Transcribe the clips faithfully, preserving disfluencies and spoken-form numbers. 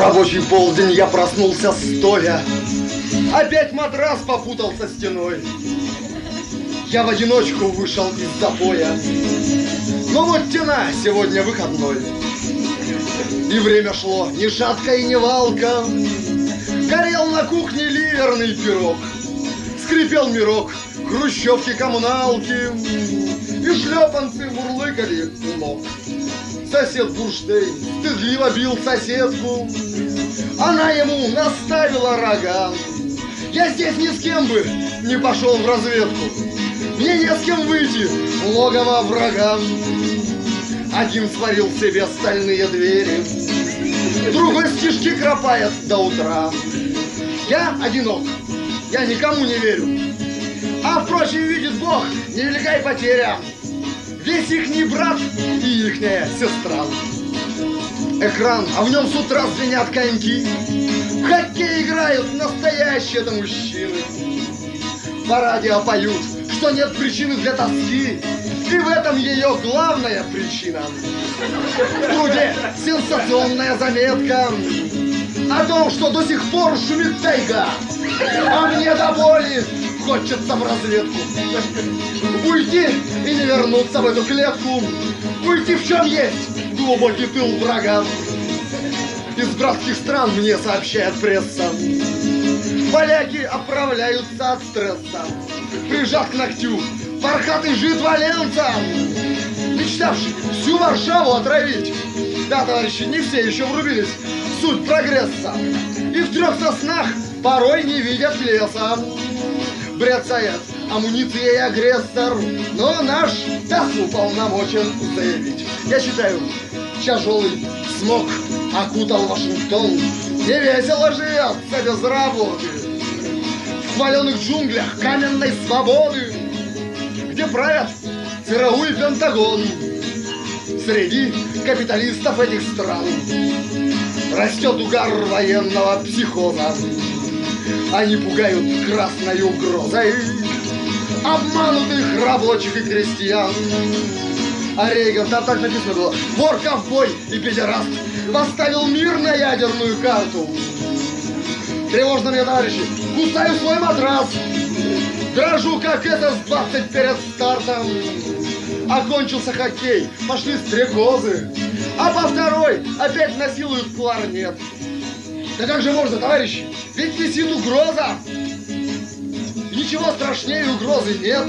рабочий полдень я проснулся стоя. Опять матрас попутался стеной. Я в одиночку вышел из запоя. Но вот тена, сегодня выходной. И время шло ни шатко и ни валко. Горел на кухне ливерный пирог. Скрипел мирок хрущевки коммуналки. И шлепанцы мурлыкали у ног. Сосед Бурштейн стыдливо бил соседку. Она ему наставила рога. Я здесь ни с кем бы не пошел в разведку. Мне не с кем выйти в логово врага. Один сварил себе стальные двери, другой стишки кропает до утра. Я одинок, я никому не верю. А впрочем, видит Бог, невелика и потеря. Весь ихний брат и ихняя сестра. Экран, а в нем с утра звенят коньки. В хоккей играют настоящие-то мужчины. По радио поют, что нет причины для тоски. И в этом ее главная причина. В труде сенсационная заметка о том, что до сих пор шумит тайга. А мне до боли хочется в разведку. Уйти и не вернуться в эту клетку. Уйти в чем есть глубокий тыл врага. Из братских стран мне сообщает пресса. Поляки оправляются от стресса. Прижат к ногтю бархатый жид Валенца, мечтавший всю Варшаву отравить. Да, товарищи, не все еще врубились в суть прогресса. И в трех соснах порой не видят леса. Бред совет, амуниция и агрессор. Но наш ТАСС уполномочен заявить. Я считаю, тяжелый смог окутал Вашингтон. Не весело живется без работы в хваленых джунглях каменной свободы, где правят ЦРУ и Пентагон. Среди капиталистов этих стран растет угар военного психоза. Они пугают красной угрозой обманутых рабочих и крестьян. А Рейган, там так написано было: вор, ковбой и педераст поставил мир на ядерную карту. Тревожно мне, товарищи, кусаю свой матрас. Дрожу, как это с двадцать перед стартом. Окончился хоккей, пошли стрекозы. А по второй опять насилуют кларнет. Да как же можно, товарищи? Ведь висит угроза. Ничего страшнее угрозы нет.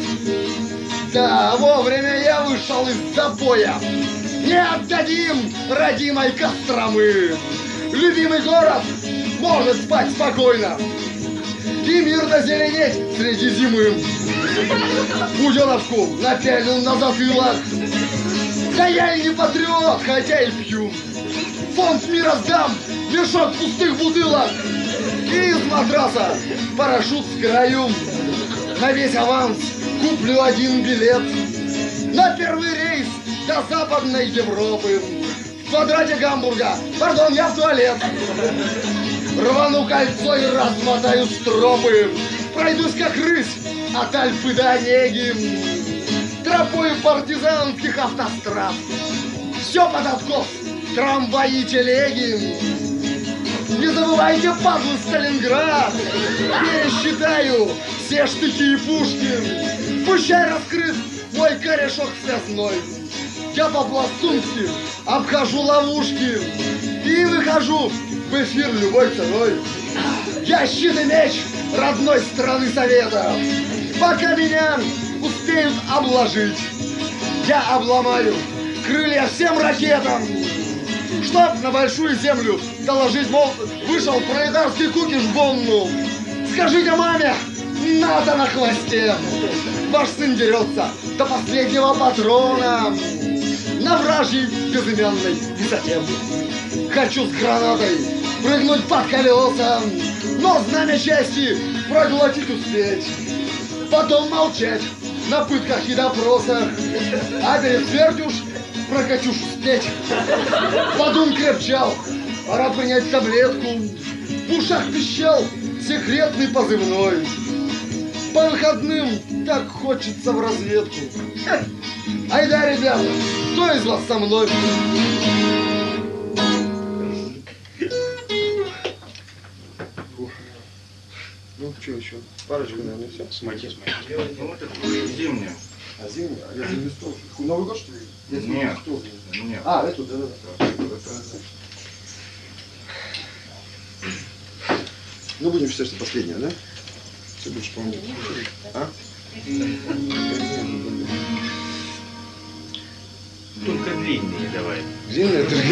Да, вовремя я вышел из запоя. Не отдадим родимой Костромы. Любимый город может спать спокойно и мирно зеленеть среди зимы. Буденовку напялил на затылок. Да я и не патриот, хотя и пью. Фонд мира сдам, мешок пустых бутылок. И из матраса парашют с краю. На весь аванс куплю один билет на первый рейс до Западной Европы. В квадрате Гамбурга, пардон, я в туалет. Рвану кольцо и размотаю стропы. Пройдусь как рысь от Альпы до Онеги, тропою партизанских автострад. Все под откос, трамваи, телеги. Не забывайте, падлы, Сталинград. Пересчитаю все штыки и пушки. Пущай раскрыт мой корешок связной. Я по-пластунски обхожу ловушки и выхожу в эфир любой ценой. Я щит и меч родной страны Совета. Пока меня успеют обложить, я обломаю крылья всем ракетам. Чтоб на большую землю доложить, мол, вышел пролетарский кукиш в Бонну. Скажите маме, НАТО на хвосте. Ваш сын дерется до последнего патрона на вражьей безымянной высоте. Хочу с гранатой прыгнуть под колеса, но знамя счастья проглотить успеть. Потом молчать на пытках и допросах, а перед смертью уж про Катюшу спеть. Подум крепчал, пора принять таблетку. В ушах пищал секретный позывной. По выходным так хочется в разведку. Айда, ребята, кто из вас со мной? Ну, что еще? Парочку, наверное, все. Смойте, смойте. Ну, вот это зимняя. А зимняя? А я за листов. Новый год, что ли? Я за Нет. листов. Нет. А, эту, да, да, да. Ну, будем считать, что последняя, да? Все будешь помнить. А? Только длинные давай. Длинная только.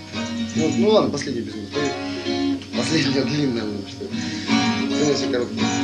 Ну, ну ладно, последняя без меня. Последняя длинная, ну что. Длинная все короткая.